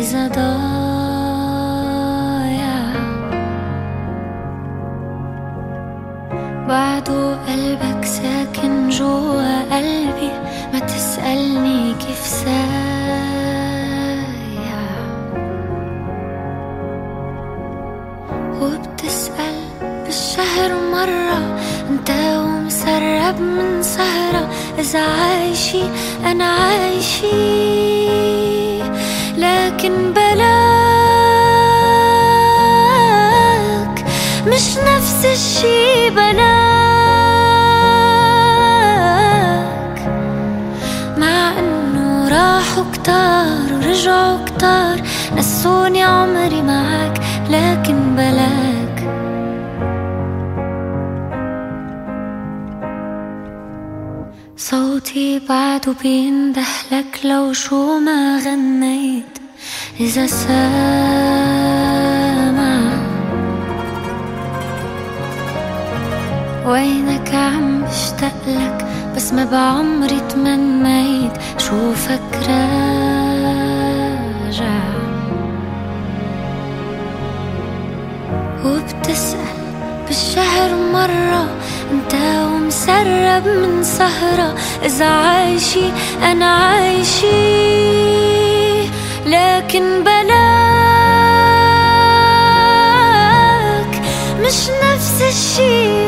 إذا ضايع بعده قلبك ساكن جوا قلبي، ما تسألني كيف سايع، وبتسأل بالشهر مرة انت ومسرب من سهرة. إذا عايشي أنا عايشي، لكن بلاك مش نفس الشي. بلاك مع إنه راحوا كتار ورجعوا كتار، نسوني عمري معاك، لكن بلاك. صوتي بعده بيندهلك لو شو ما غنيت. إذا سامع وينك عم بشتاقلك، بس ما بعمري تمنيت شوفك راجع. وبتسأل بالشهر مرة انت ومسرب من سهرة. إذا عايشي أنا عايشي، لكن بلاك مش نفس الشي.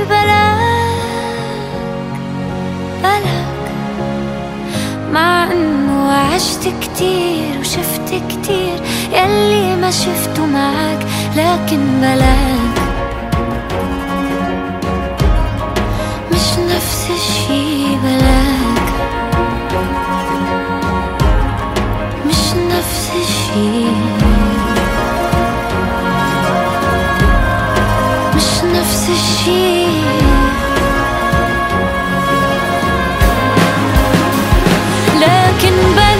بلاك مع إنه عشت كتير وشفت كتير يلي ما شفته معاك، لكن بلاك نفس الشي. بلاك مش نفس الشي، مش نفس الشي. لكن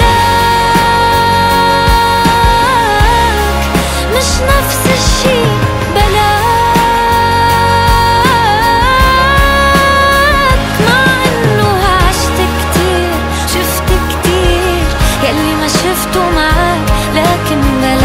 بلاك مش نفس الشي. شفته معاك، لكن